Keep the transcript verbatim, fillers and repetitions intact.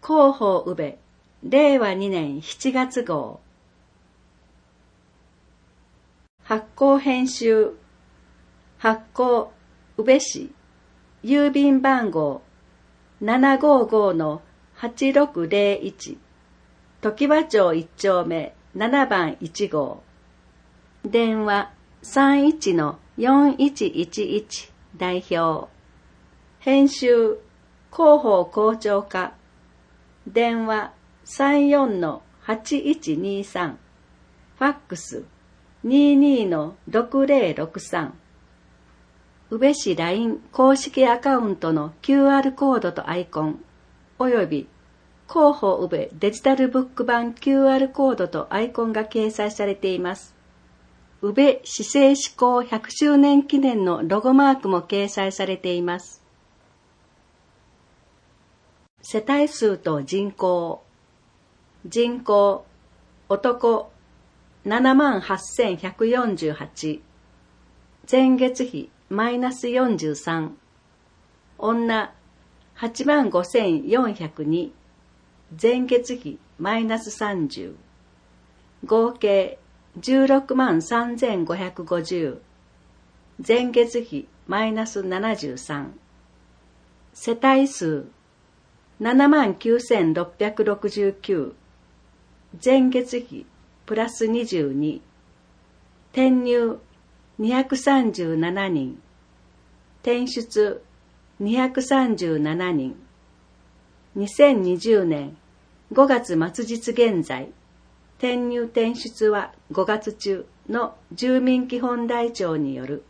広報宇部れいわにねんしちがつ号。発行編集発行宇部市郵便番号 ななごーごーのはちろくぜろいち 常盤町いっ丁目ななばんいち号。電話 さんいちのよんいちいちいち 代表。編集広報校長課。電話 さんよんのはちいちにさん。ファックス ににのろくぜろろくさん。宇部市 ライン 公式アカウントの キューアール コードとアイコン、および広報宇部デジタルブック版 キューアール コードとアイコンが掲載されています。宇部市政施行ひゃくしゅうねん記念のロゴマークも掲載されています。世帯数と人口。人口、男、ななまんはっせんひゃくよんじゅうはち。前月比マイナスよんじゅうさん。女、はちまんごせんよんひゃくに。前月比マイナスさんじゅう。合計じゅうろくまんさんぜんごひゃくごじゅう。前月比マイナスななじゅうさん。世帯数ななまんきゅうせんろっぴゃくろくじゅうきゅう。前月比プラスにじゅうに。転入にひゃくさんじゅうななにん。転出にひゃくさんじゅうななにん。にせんにじゅうねんごがつ末日現在、転入転出はごがつ中の住民基本台帳による